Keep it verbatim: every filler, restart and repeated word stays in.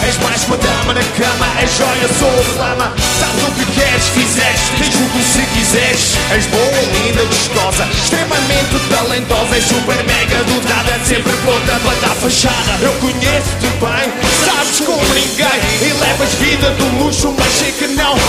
És mais uma dama na cama, és joia sob lama. Sabes o que queres, fizeres, tens tudo se quiseres. És boa, linda, gostosa, extremamente talentosa. És super mega dotada, sempre pronta para dar fachada. Eu conheço-te bem, sabes como ninguém, e levas vida do luxo, mas sei que não